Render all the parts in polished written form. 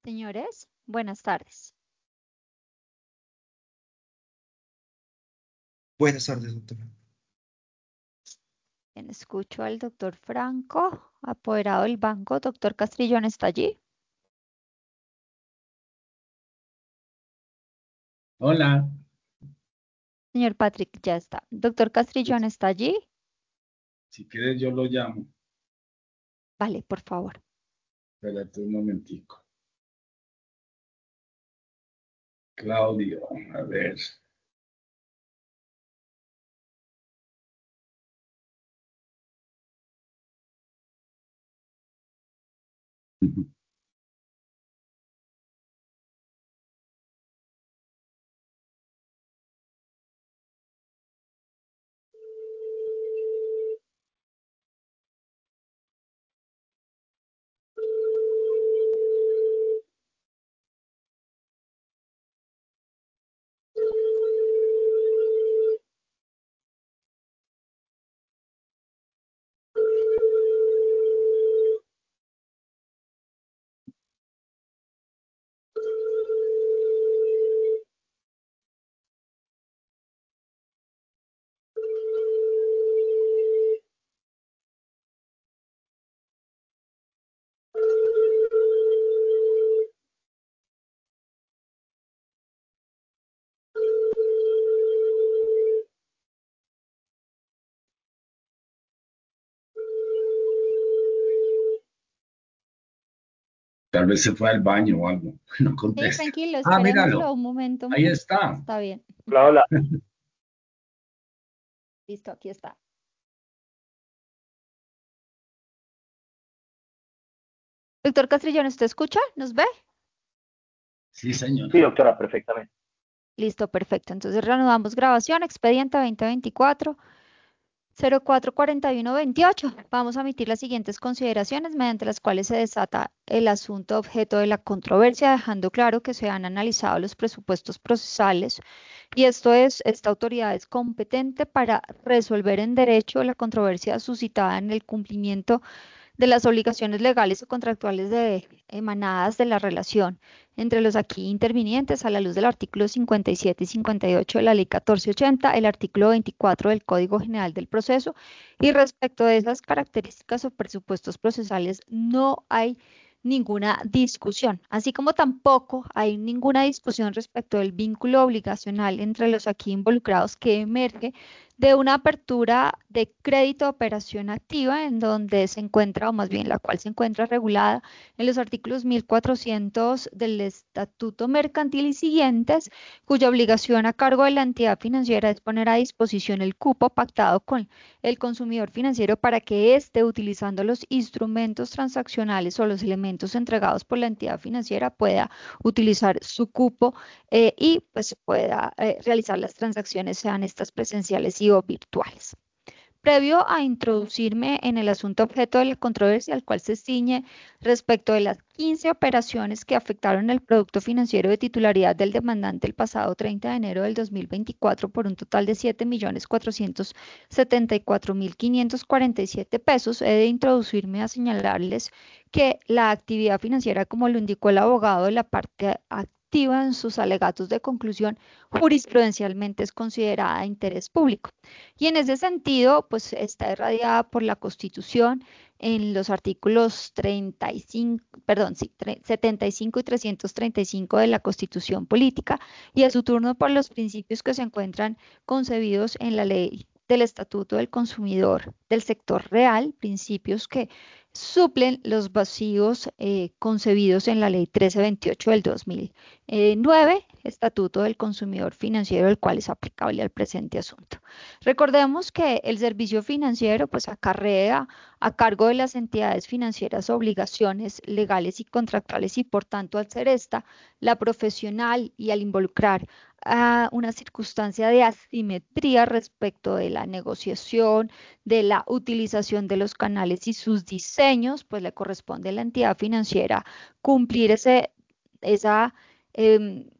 Señores, buenas tardes. Buenas tardes, doctora. Bien, escucho al doctor Franco, apoderado del banco. Doctor Castrillón está allí. Hola. Señor Patrick ya está. Doctor Castrillón está allí. Si quieres yo lo llamo. Vale, por favor. Espérate un momentico. Claudio, a ver. Tal vez se fue al baño o algo. No Sí, contesta. tranquilo, Ah, esperémoslo míralo. un momento. Ahí está. Está bien. Hola, hola. Listo, aquí está. Doctor Castrillón, ¿usted escucha? ¿Nos ve? Sí, señor. Sí, doctora, perfectamente. Listo, perfecto. Entonces reanudamos grabación, expediente 2024. 044128. Vamos a emitir las siguientes consideraciones mediante las cuales se desata el asunto objeto de la controversia, dejando claro que se han analizado los presupuestos procesales y esta autoridad es competente para resolver en derecho la controversia suscitada en el cumplimiento de las obligaciones legales o contractuales emanadas de la relación entre los aquí intervinientes a la luz del artículo 57 y 58 de la Ley 1480, el artículo 24 del Código General del Proceso, y respecto de esas características o presupuestos procesales no hay ninguna discusión, así como tampoco hay ninguna discusión respecto del vínculo obligacional entre los aquí involucrados que emerge de una apertura de crédito de operación activa en donde se encuentra, o más bien la cual se encuentra regulada en los artículos 1400 del Estatuto Mercantil y siguientes, cuya obligación a cargo de la entidad financiera es poner a disposición el cupo pactado con el consumidor financiero para que éste, utilizando los instrumentos transaccionales o los elementos entregados por la entidad financiera, pueda utilizar su cupo y pues pueda realizar las transacciones, sean estas presenciales y o virtuales. Previo a introducirme en el asunto objeto de la controversia, al cual se ciñe respecto de las 15 operaciones que afectaron el producto financiero de titularidad del demandante el pasado 30 de enero del 2024 por un total de 7.474.547 pesos, he de introducirme a señalarles que la actividad financiera, como lo indicó el abogado de la parte activa en sus alegatos de conclusión, jurisprudencialmente es considerada de interés público. Y en ese sentido, pues está irradiada por la Constitución en los artículos 35, perdón, sí, 75 y 335 de la Constitución Política y a su turno por los principios que se encuentran concebidos en la ley del Estatuto del Consumidor del sector real, principios que suplen los vacíos concebidos en la ley 1328 del 2009, Estatuto del Consumidor Financiero, el cual es aplicable al presente asunto. Recordemos que el servicio financiero pues acarrea a cargo de las entidades financieras obligaciones legales y contractuales y por tanto al ser esta la profesional y al involucrar a una circunstancia de asimetría respecto de la negociación, de la utilización de los canales y sus diseños, pues le corresponde a la entidad financiera cumplir esa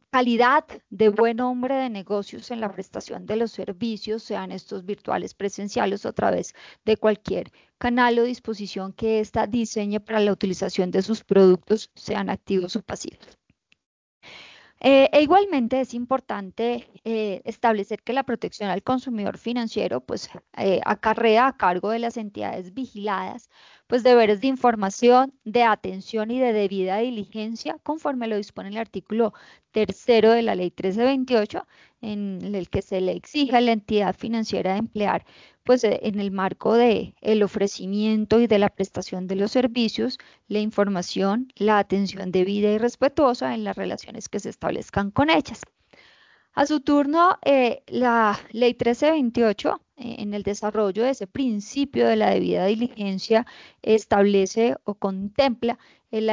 calidad de buen hombre de negocios en la prestación de los servicios, sean estos virtuales, presenciales o a través de cualquier canal o disposición que ésta diseñe para la utilización de sus productos, sean activos o pasivos. Igualmente es importante establecer que la protección al consumidor financiero pues acarrea a cargo de las entidades vigiladas pues deberes de información, de atención y de debida diligencia conforme lo dispone el artículo tercero de la ley 1328 en el que se le exige a la entidad financiera de emplear pues en el marco de el ofrecimiento y de la prestación de los servicios la información, la atención debida y respetuosa en las relaciones que se establezcan con ellas. A su turno, la Ley 1328, en el desarrollo de ese principio de la debida diligencia, establece o contempla el,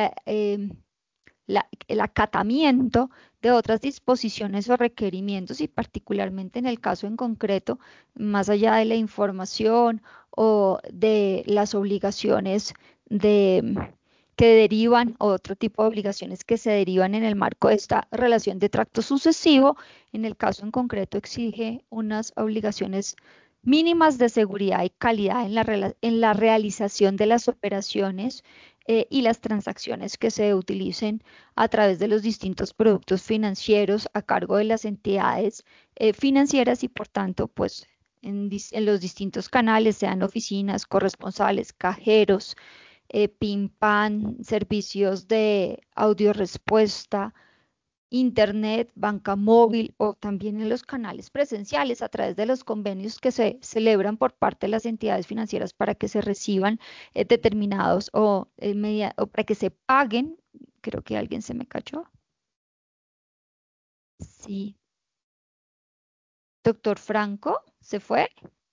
el acatamiento de otras disposiciones o requerimientos y particularmente en el caso en concreto, más allá de la información o de las obligaciones de, que derivan o otro tipo de obligaciones que se derivan en el marco de esta relación de tracto sucesivo, en el caso en concreto exige unas obligaciones mínimas de seguridad y calidad en la realización de las operaciones y las transacciones que se utilicen a través de los distintos productos financieros a cargo de las entidades financieras y por tanto, pues en los distintos canales, sean oficinas, corresponsales, cajeros, PIN PAN, servicios de audio respuesta, internet, banca móvil o también en los canales presenciales a través de los convenios que se celebran por parte de las entidades financieras para que se reciban determinados o para que se paguen. Creo que alguien se me cachó. Sí. Doctor Franco, ¿se fue?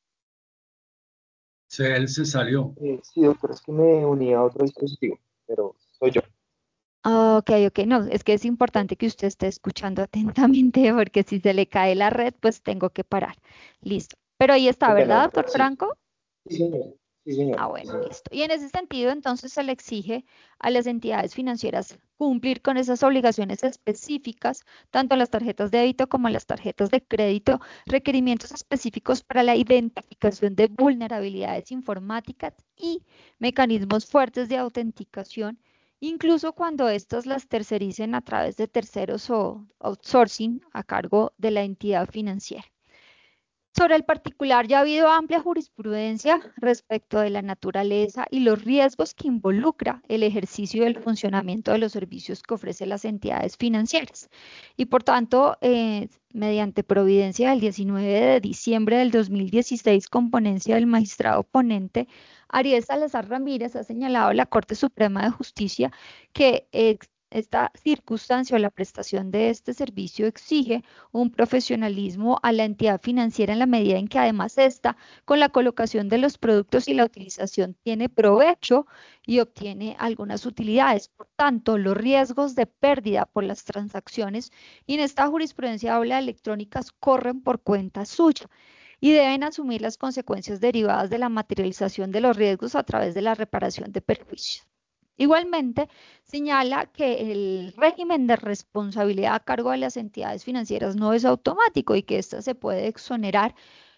Él se salió. Sí, doctor, es que me uní a otro dispositivo, pero soy yo. Ah, ok, ok, no, es que es importante que usted esté escuchando atentamente porque si se le cae la red, pues tengo que parar. Listo. Pero ahí está, Qué pena, ¿verdad, doctor. doctor Sí, Franco? sí, señor. Sí, señor. Ah, Sí, bueno, señor. listo. Y en ese sentido, entonces se le exige a las entidades financieras cumplir con esas obligaciones específicas, tanto en las tarjetas de débito como en las tarjetas de crédito, requerimientos específicos para la identificación de vulnerabilidades informáticas y mecanismos fuertes de autenticación, incluso cuando estas las tercericen a través de terceros o outsourcing a cargo de la entidad financiera. Sobre el particular, ya ha habido amplia jurisprudencia respecto de la naturaleza y los riesgos que involucra el ejercicio del funcionamiento de los servicios que ofrecen las entidades financieras. Y por tanto, mediante providencia del 19 de diciembre del 2016, con ponencia del magistrado ponente Ariel Salazar Ramírez, ha señalado la Corte Suprema de Justicia que esta circunstancia o la prestación de este servicio exige un profesionalismo a la entidad financiera en la medida en que además esta, con la colocación de los productos y la utilización, tiene provecho y obtiene algunas utilidades. Por tanto, los riesgos de pérdida por las transacciones y en esta jurisprudencia habla electrónicas corren por cuenta suya y deben asumir las consecuencias derivadas de la materialización de los riesgos a través de la reparación de perjuicios. Igualmente, señala que el régimen de responsabilidad a cargo de las entidades financieras no es automático y que ésta se puede exonerar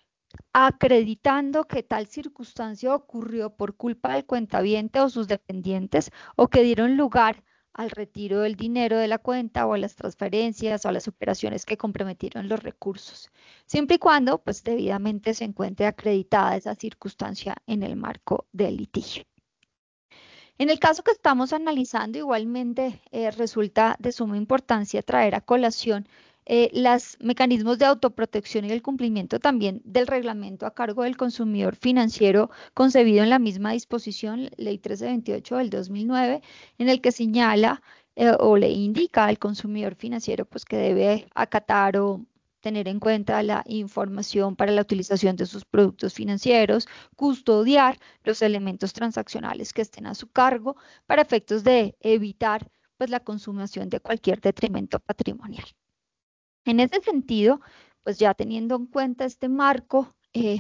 acreditando que tal circunstancia ocurrió por culpa del cuentaviente o sus dependientes o que dieron lugar al retiro del dinero de la cuenta o a las transferencias o a las operaciones que comprometieron los recursos, siempre y cuando pues debidamente se encuentre acreditada esa circunstancia en el marco del litigio. En el caso que estamos analizando, igualmente resulta de suma importancia traer a colación los mecanismos de autoprotección y el cumplimiento también del reglamento a cargo del consumidor financiero concebido en la misma disposición, Ley 1328 del 2009, en el que señala o le indica al consumidor financiero pues, que debe acatar o tener en cuenta la información para la utilización de sus productos financieros, custodiar los elementos transaccionales que estén a su cargo para efectos de evitar pues, la consumación de cualquier detrimento patrimonial. En ese sentido, pues ya teniendo en cuenta este marco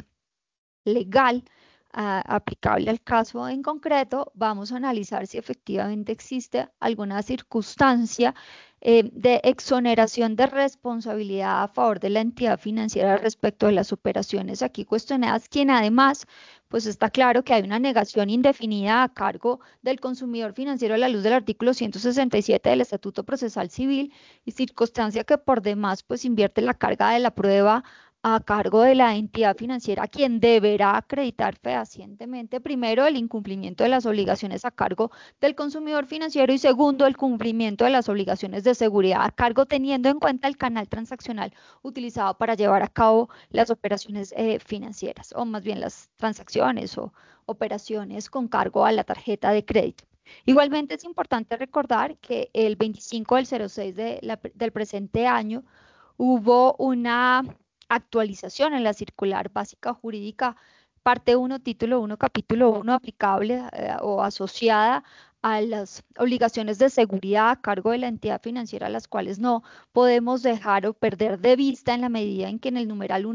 legal aplicable al caso en concreto, vamos a analizar si efectivamente existe alguna circunstancia de exoneración de responsabilidad a favor de la entidad financiera respecto de las operaciones aquí cuestionadas, quien además, pues está claro que hay una negación indefinida a cargo del consumidor financiero a la luz del artículo 167 del Estatuto Procesal Civil y circunstancia que por demás pues invierte la carga de la prueba a cargo de la entidad financiera, quien deberá acreditar fehacientemente, primero, el incumplimiento de las obligaciones a cargo del consumidor financiero y segundo, el cumplimiento de las obligaciones de seguridad a cargo, teniendo en cuenta el canal transaccional utilizado para llevar a cabo las operaciones financieras, o más bien las transacciones o operaciones con cargo a la tarjeta de crédito. Igualmente es importante recordar que el 25 del 06 del presente año hubo una actualización en la circular básica jurídica, parte 1, título 1, capítulo 1, aplicable o asociada a las obligaciones de seguridad a cargo de la entidad financiera, las cuales no podemos dejar o perder de vista en la medida en que en el numeral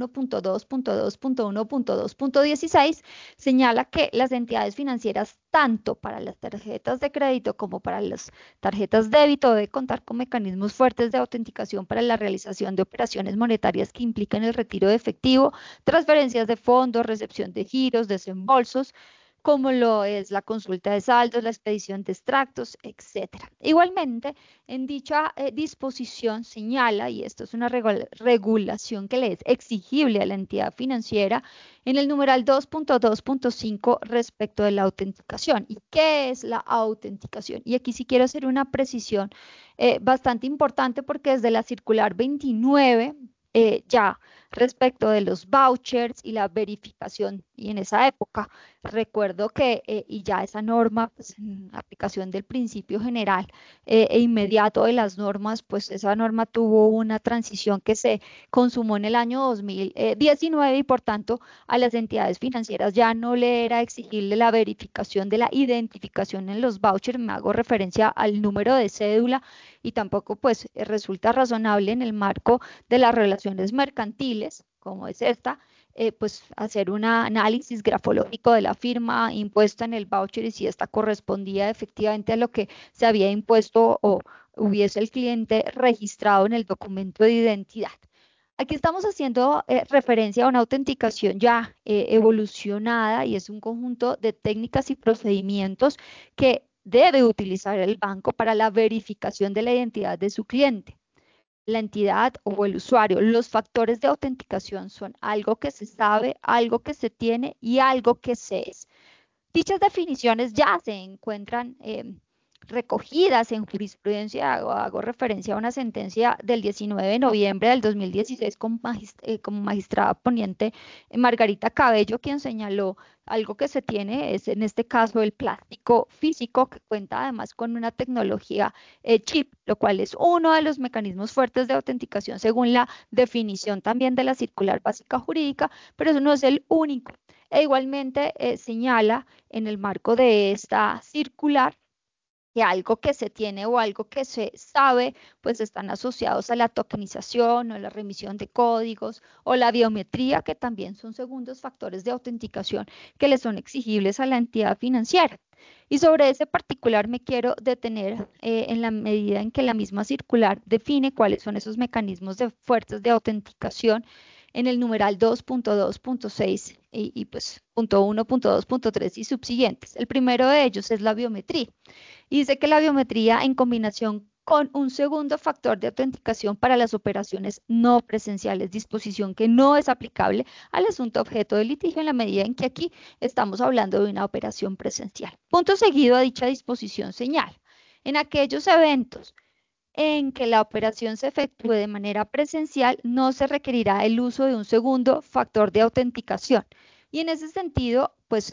1.2.2.1.2.16 señala que las entidades financieras, tanto para las tarjetas de crédito como para las tarjetas débito, deben contar con mecanismos fuertes de autenticación para la realización de operaciones monetarias que impliquen el retiro de efectivo, transferencias de fondos, recepción de giros, desembolsos, como lo es la consulta de saldos, la expedición de extractos, etcétera. Igualmente, en dicha disposición señala, y esto es una regulación que le es exigible a la entidad financiera, en el numeral 2.2.5 respecto de la autenticación. ¿Y qué es la autenticación? Y aquí sí quiero hacer una precisión bastante importante porque desde la circular 29 ya respecto de los vouchers y la verificación, y en esa época recuerdo que, y ya esa norma, pues en aplicación del principio general e inmediato de las normas, pues esa norma tuvo una transición que se consumó en el año 2019 y por tanto a las entidades financieras ya no le era exigible la verificación de la identificación en los vouchers, me hago referencia al número de cédula y tampoco pues resulta razonable en el marco de las relaciones mercantiles, como es esta, pues hacer un análisis grafológico de la firma impuesta en el voucher y si esta correspondía efectivamente a lo que se había impuesto o hubiese el cliente registrado en el documento de identidad. Aquí estamos haciendo referencia a una autenticación ya evolucionada y es un conjunto de técnicas y procedimientos que debe utilizar el banco para la verificación de la identidad de su cliente, la entidad o el usuario. Los factores de autenticación son algo que se sabe, algo que se tiene y algo que se es. Dichas definiciones ya se encuentran recogidas en jurisprudencia, hago referencia a una sentencia del 19 de noviembre del 2016 como magistrada ponente Margarita Cabello, quien señaló algo que se tiene, es en este caso el plástico físico, que cuenta además con una tecnología chip, lo cual es uno de los mecanismos fuertes de autenticación según la definición también de la circular básica jurídica, pero eso no es el único. E igualmente señala en el marco de esta circular que algo que se tiene o algo que se sabe, pues están asociados a la tokenización o la remisión de códigos o la biometría, que también son segundos factores de autenticación que le son exigibles a la entidad financiera. Y sobre ese particular me quiero detener en la medida en que la misma circular define cuáles son esos mecanismos fuertes de autenticación en el numeral 2.2.6 y pues punto 1, punto 2, punto 3 y subsiguientes. El primero de ellos es la biometría. Y dice que la biometría en combinación con un segundo factor de autenticación para las operaciones no presenciales, disposición que no es aplicable al asunto objeto de litigio en la medida en que aquí estamos hablando de una operación presencial. Punto seguido a dicha disposición señala, en aquellos eventos en que la operación se efectúe de manera presencial, no se requerirá el uso de un segundo factor de autenticación. Y en ese sentido, pues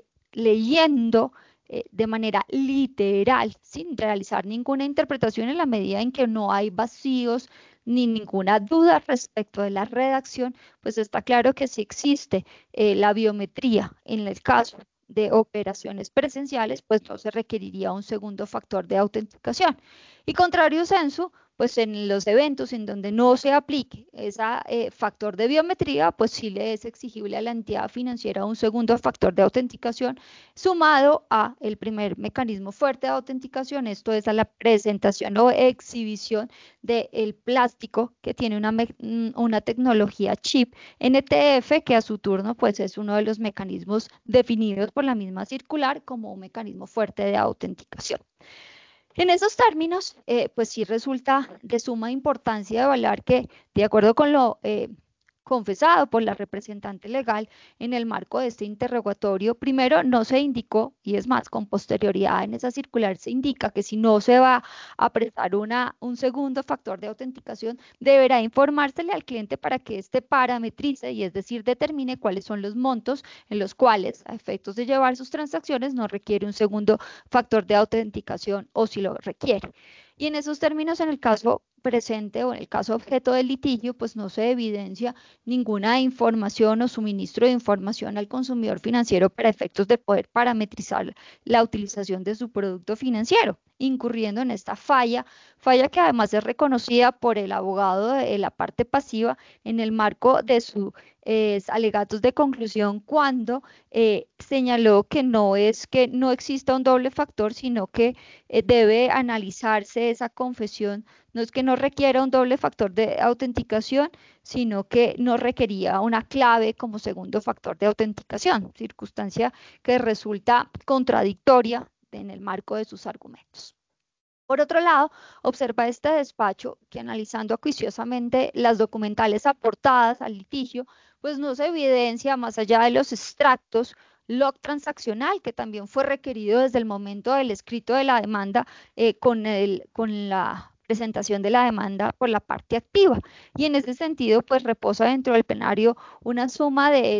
leyendo de manera literal, sin realizar ninguna interpretación en la medida en que no hay vacíos ni ninguna duda respecto de la redacción, pues está claro que si existe la biometría en el caso de operaciones presenciales, pues no se requeriría un segundo factor de autenticación. Y contrario censo, pues en los eventos en donde no se aplique ese factor de biometría, pues sí le es exigible a la entidad financiera un segundo factor de autenticación sumado a el primer mecanismo fuerte de autenticación, esto es a la presentación o exhibición del plástico que tiene una tecnología chip NTF, que a su turno pues es uno de los mecanismos definidos por la misma circular como un mecanismo fuerte de autenticación. En esos términos, pues sí resulta de suma importancia evaluar que, de acuerdo con lo confesado por la representante legal en el marco de este interrogatorio, primero no se indicó, y es más, con posterioridad en esa circular se indica que si no se va a prestar un segundo factor de autenticación, deberá informársele al cliente para que éste parametrice, y es decir, determine cuáles son los montos en los cuales, a efectos de llevar sus transacciones, no requiere un segundo factor de autenticación o si lo requiere. Y en esos términos, en el caso presente o en el caso objeto del litigio, pues no se evidencia ninguna información o suministro de información al consumidor financiero para efectos de poder parametrizar la utilización de su producto financiero, incurriendo en esta falla que además es reconocida por el abogado de la parte pasiva en el marco de sus alegatos de conclusión cuando señaló que no es que no exista un doble factor, sino que debe analizarse esa confesión. No es que no requiera un doble factor de autenticación, sino que no requería una clave como segundo factor de autenticación, circunstancia que resulta contradictoria en el marco de sus argumentos. Por otro lado, observa este despacho que analizando acuiciosamente las documentales aportadas al litigio, pues no se evidencia más allá de los extractos log transaccional, que también fue requerido desde el momento del escrito de la demanda con la presentación de la demanda por la parte activa. Y en ese sentido, pues reposa dentro del plenario una suma de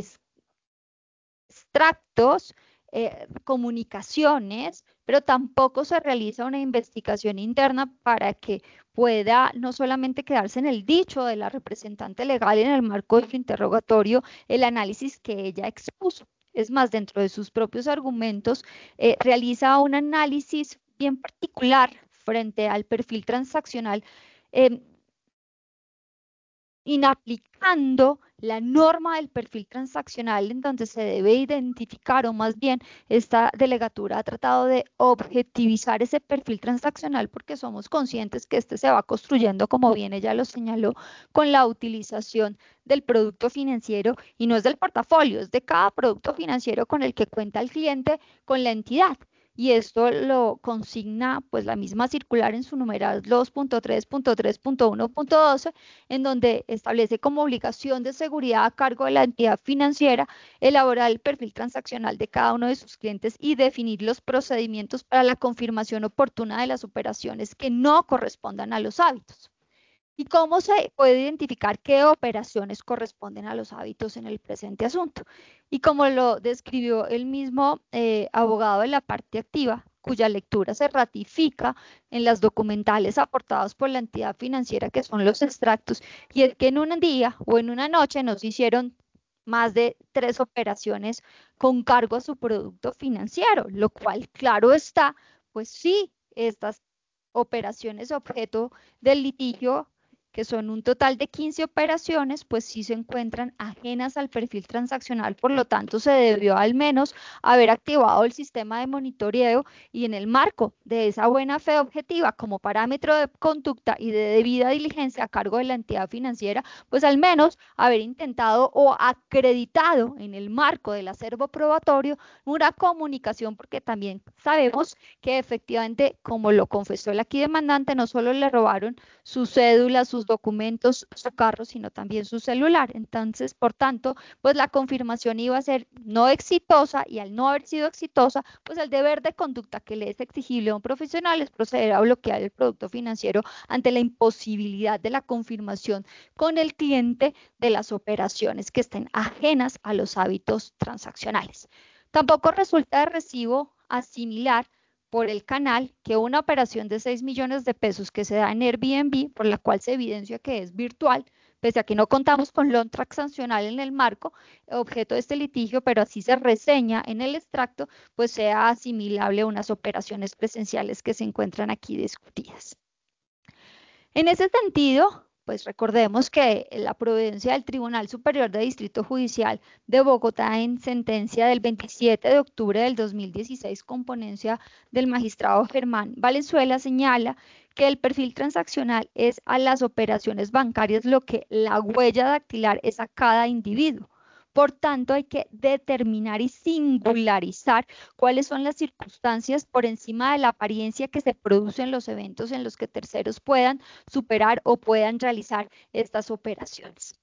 extractos, comunicaciones, pero tampoco se realiza una investigación interna para que pueda no solamente quedarse en el dicho de la representante legal en el marco de su interrogatorio, el análisis que ella expuso. Es más, dentro de sus propios argumentos, realiza un análisis bien particular frente al perfil transaccional, inaplicando la norma del perfil transaccional en donde se debe identificar, o más bien esta delegatura ha tratado de objetivizar ese perfil transaccional porque somos conscientes que este se va construyendo, como bien ella lo señaló, con la utilización del producto financiero y no es del portafolio, es de cada producto financiero con el que cuenta el cliente con la entidad. Y esto lo consigna pues la misma circular en su numeral 2.3.3.1.12, en donde establece como obligación de seguridad a cargo de la entidad financiera elaborar el perfil transaccional de cada uno de sus clientes y definir los procedimientos para la confirmación oportuna de las operaciones que no correspondan a los hábitos. ¿Y cómo se puede identificar qué operaciones corresponden a los hábitos en el presente asunto? Y como lo describió el mismo abogado de la parte activa, cuya lectura se ratifica en las documentales aportadas por la entidad financiera, que son los extractos, y es que en un día o en una noche nos hicieron más de 3 operaciones con cargo a su producto financiero, lo cual, claro está, pues sí, estas operaciones objeto del litigio, que son un total de 15 operaciones, pues sí se encuentran ajenas al perfil transaccional, por lo tanto se debió al menos haber activado el sistema de monitoreo y en el marco de esa buena fe objetiva como parámetro de conducta y de debida diligencia a cargo de la entidad financiera, pues al menos haber intentado o acreditado en el marco del acervo probatorio una comunicación, porque también sabemos que efectivamente, como lo confesó el aquí demandante, no solo le robaron su cédula, sus documentos, su carro, sino también su celular. Entonces, por tanto, pues la confirmación iba a ser no exitosa y al no haber sido exitosa, pues el deber de conducta que le es exigible a un profesional es proceder a bloquear el producto financiero ante la imposibilidad de la confirmación con el cliente de las operaciones que estén ajenas a los hábitos transaccionales. Tampoco resulta de recibo asimilar por el canal que una operación de 6 millones de pesos que se da en Airbnb, por la cual se evidencia que es virtual, pese a que no contamos con lo transaccional en el marco objeto de este litigio, pero así se reseña en el extracto, pues sea asimilable a unas operaciones presenciales que se encuentran aquí discutidas. En ese sentido, pues recordemos que la prudencia del Tribunal Superior de Distrito Judicial de Bogotá en sentencia del 27 de octubre del 2016 con ponencia del magistrado Germán Valenzuela señala que el perfil transaccional es a las operaciones bancarias lo que la huella dactilar es a cada individuo. Por tanto, hay que determinar y singularizar cuáles son las circunstancias por encima de la apariencia que se producen los eventos en los que terceros puedan superar o puedan realizar estas operaciones.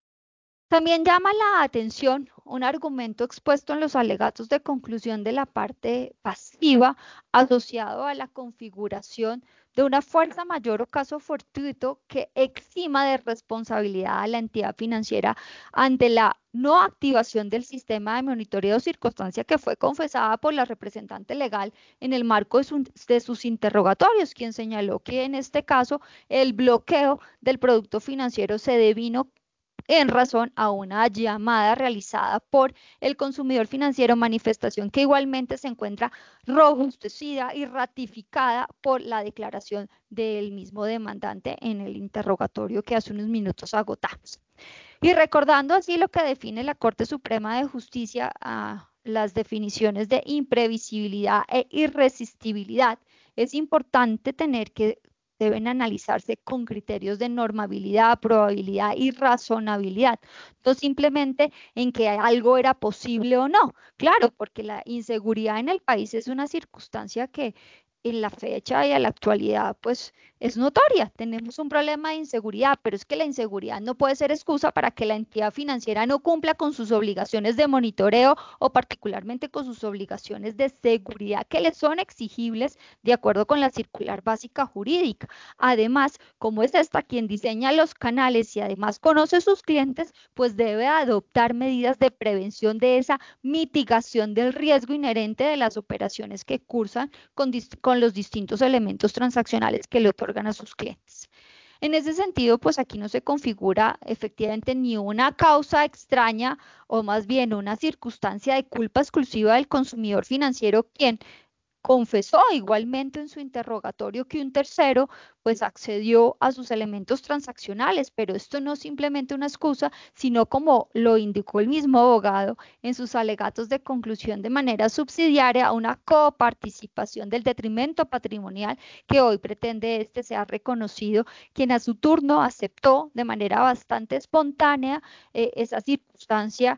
También llama la atención un argumento expuesto en los alegatos de conclusión de la parte pasiva asociado a la configuración de una fuerza mayor o caso fortuito que exima de responsabilidad a la entidad financiera ante la no activación del sistema de monitoreo, circunstancia que fue confesada por la representante legal en el marco de sus interrogatorios, quien señaló que en este caso el bloqueo del producto financiero se devino en razón a una llamada realizada por el consumidor financiero, manifestación que igualmente se encuentra robustecida y ratificada por la declaración del mismo demandante en el interrogatorio que hace unos minutos agotamos. Y recordando así lo que define la Corte Suprema de Justicia, las definiciones de imprevisibilidad e irresistibilidad, es importante tener que deben analizarse con criterios de normabilidad, probabilidad y razonabilidad, no simplemente en que algo era posible o no. Claro, porque la inseguridad en el país es una circunstancia que en la fecha y a la actualidad, pues es notoria. Tenemos un problema de inseguridad, pero es que la inseguridad no puede ser excusa para que la entidad financiera no cumpla con sus obligaciones de monitoreo o particularmente con sus obligaciones de seguridad que le son exigibles de acuerdo con la circular básica jurídica. Además, como es esta quien diseña los canales y además conoce sus clientes, pues debe adoptar medidas de prevención de esa mitigación del riesgo inherente de las operaciones que cursan con los distintos elementos transaccionales que le otorgan a sus clientes. En ese sentido, pues aquí no se configura efectivamente ni una causa extraña o más bien una circunstancia de culpa exclusiva del consumidor financiero, quien confesó igualmente en su interrogatorio que un tercero pues accedió a sus elementos transaccionales, pero esto no es simplemente una excusa, sino como lo indicó el mismo abogado en sus alegatos de conclusión de manera subsidiaria a una coparticipación del detrimento patrimonial que hoy pretende este sea reconocido, quien a su turno aceptó de manera bastante espontánea esa circunstancia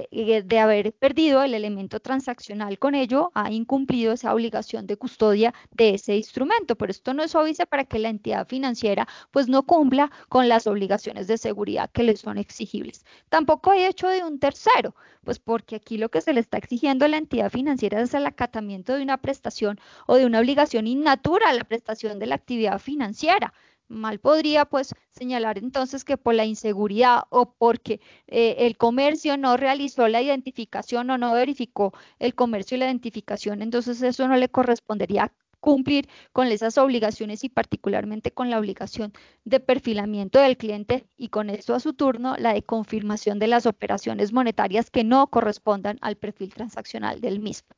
de haber perdido el elemento transaccional. Con ello ha incumplido esa obligación de custodia de ese instrumento, pero esto no es óbice para que la entidad financiera pues no cumpla con las obligaciones de seguridad que le son exigibles. Tampoco hay hecho de un tercero, pues porque aquí lo que se le está exigiendo a la entidad financiera es el acatamiento de una prestación o de una obligación innatura a la prestación de la actividad financiera. Mal podría pues señalar entonces que por la inseguridad o porque el comercio no realizó la identificación o no verificó el comercio y la identificación, entonces eso no le correspondería cumplir con esas obligaciones y particularmente con la obligación de perfilamiento del cliente y con esto a su turno la de confirmación de las operaciones monetarias que no correspondan al perfil transaccional del mismo.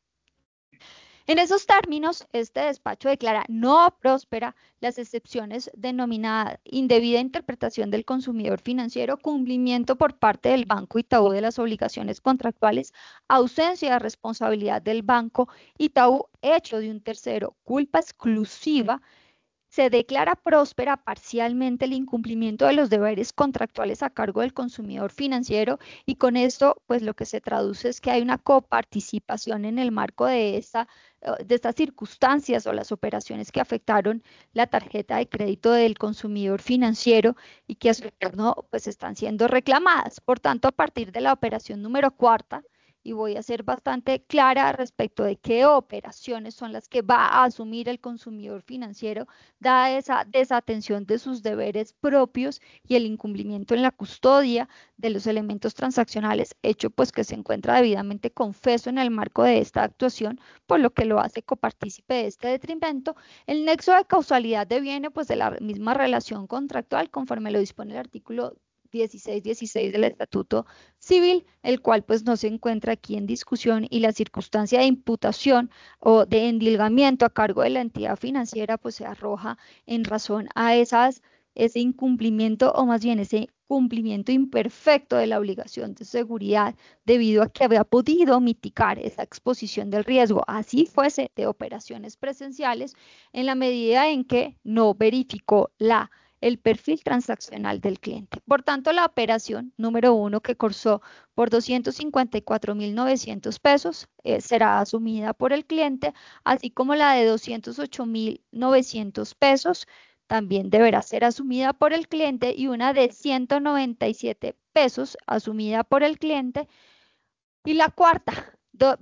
En esos términos, este despacho declara no próspera las excepciones denominadas indebida interpretación del consumidor financiero, cumplimiento por parte del Banco Itaú de las obligaciones contractuales, ausencia de responsabilidad del Banco Itaú, hecho de un tercero, culpa exclusiva. Se declara próspera parcialmente el incumplimiento de los deberes contractuales a cargo del consumidor financiero y con esto pues lo que se traduce es que hay una coparticipación en el marco de estas circunstancias o las operaciones que afectaron la tarjeta de crédito del consumidor financiero y que a su turno pues están siendo reclamadas. Por tanto, a partir de la operación número cuarta, y voy a ser bastante clara respecto de qué operaciones son las que va a asumir el consumidor financiero, dada esa desatención de sus deberes propios y el incumplimiento en la custodia de los elementos transaccionales, hecho pues que se encuentra debidamente confeso en el marco de esta actuación, por lo que lo hace copartícipe de este detrimento. El nexo de causalidad deviene pues de la misma relación contractual conforme lo dispone el artículo 16 del Estatuto Civil, el cual pues no se encuentra aquí en discusión y la circunstancia de imputación o de endilgamiento a cargo de la entidad financiera pues se arroja en razón a esas ese incumplimiento o más bien ese cumplimiento imperfecto de la obligación de seguridad debido a que había podido mitigar esa exposición del riesgo, así fuese de operaciones presenciales, en la medida en que no verificó el perfil transaccional del cliente. Por tanto, la operación número 1 que cursó por 254.900 pesos será asumida por el cliente, así como la de 208.900 pesos también deberá ser asumida por el cliente y una de 197 pesos asumida por el cliente. Y la cuarta,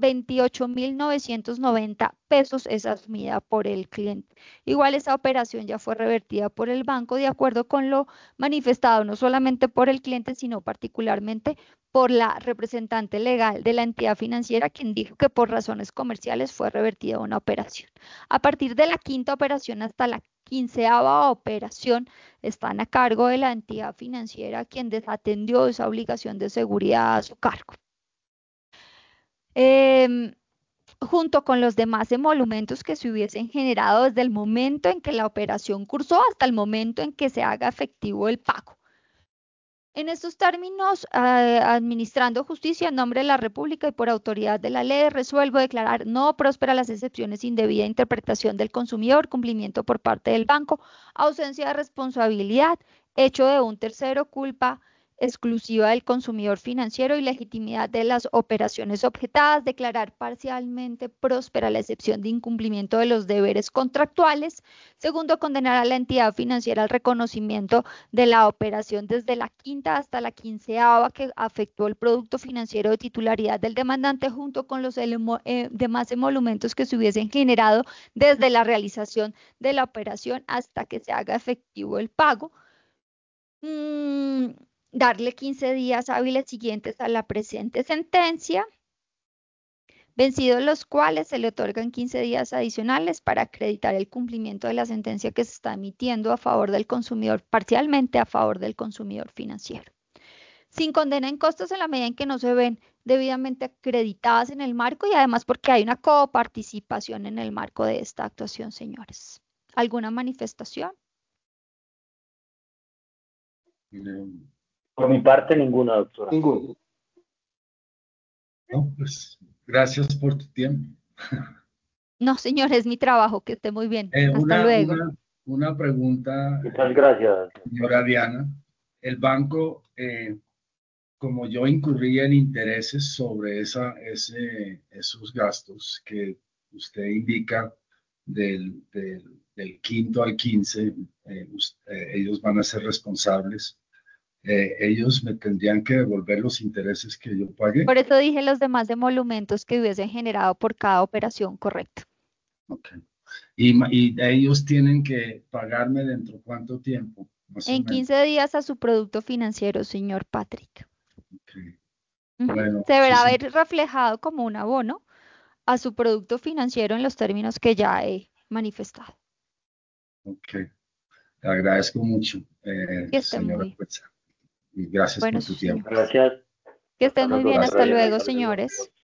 28.990 pesos es asumida por el cliente. Igual esa operación ya fue revertida por el banco de acuerdo con lo manifestado no solamente por el cliente, sino particularmente por la representante legal de la entidad financiera, quien dijo que por razones comerciales fue revertida una operación. A partir de la quinta operación hasta la 15ª operación están a cargo de la entidad financiera quien desatendió esa obligación de seguridad a su cargo. Junto con los demás emolumentos que se hubiesen generado desde el momento en que la operación cursó hasta el momento en que se haga efectivo el pago. En estos términos, administrando justicia en nombre de la República y por autoridad de la ley, resuelvo declarar no próspera las excepciones indebida interpretación del consumidor, cumplimiento por parte del banco, ausencia de responsabilidad, hecho de un tercero, culpa exclusiva del consumidor financiero y legitimidad de las operaciones objetadas, declarar parcialmente próspera la excepción de incumplimiento de los deberes contractuales. Segundo, condenar a la entidad financiera al reconocimiento de la operación desde la quinta hasta la 15ª que afectó el producto financiero de titularidad del demandante junto con los demás emolumentos que se hubiesen generado desde la realización de la operación hasta que se haga efectivo el pago. Darle 15 días hábiles siguientes a la presente sentencia, vencidos los cuales se le otorgan 15 días adicionales para acreditar el cumplimiento de la sentencia que se está emitiendo a favor del consumidor, parcialmente a favor del consumidor financiero. Sin condena en costos en la medida en que no se ven debidamente acreditadas en el marco y además porque hay una coparticipación en el marco de esta actuación, señores. ¿Alguna manifestación? Por mi parte, ninguna, doctora. Ninguno. No, pues gracias por tu tiempo. No, señor, es mi trabajo, que esté muy bien. Hasta Una, luego. una pregunta, Muchas gracias. señora Diana. El banco, como yo incurría en intereses sobre esos gastos que usted indica del quinto al 15, ellos van a ser responsables. Ellos me tendrían que devolver los intereses que yo pagué. Por eso dije los demás emolumentos que hubiesen generado por cada operación, correcto. Okay. Y ellos tienen que pagarme dentro de cuánto tiempo, más o En menos. 15 días a su producto financiero, señor Patrick. Okay. Ujú. Bueno, Se verá sí. ver reflejado como un abono a su producto financiero en los términos que ya he manifestado. Ok, te agradezco mucho, Que esté señora muy jueza, y gracias bueno, por tu sí, tiempo. señores. Gracias. Que Hasta estén muy luego, bien. Gracias. Hasta doctora Diana. luego, Hasta luego. señores.